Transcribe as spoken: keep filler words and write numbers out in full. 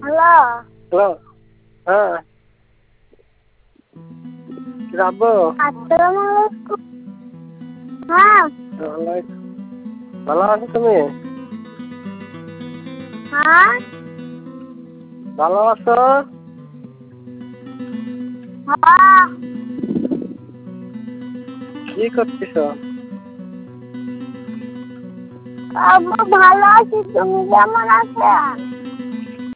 Hello hello হ্যাঁ যাবো আসসালামু আলাইকুম। হ্যাঁ ভালো আছো তুমি? হ্যাঁ ভালো আছো? হ্যাঁ কি করতেছো? আব্বু ভালো আছি, তুমি কেমন আছো?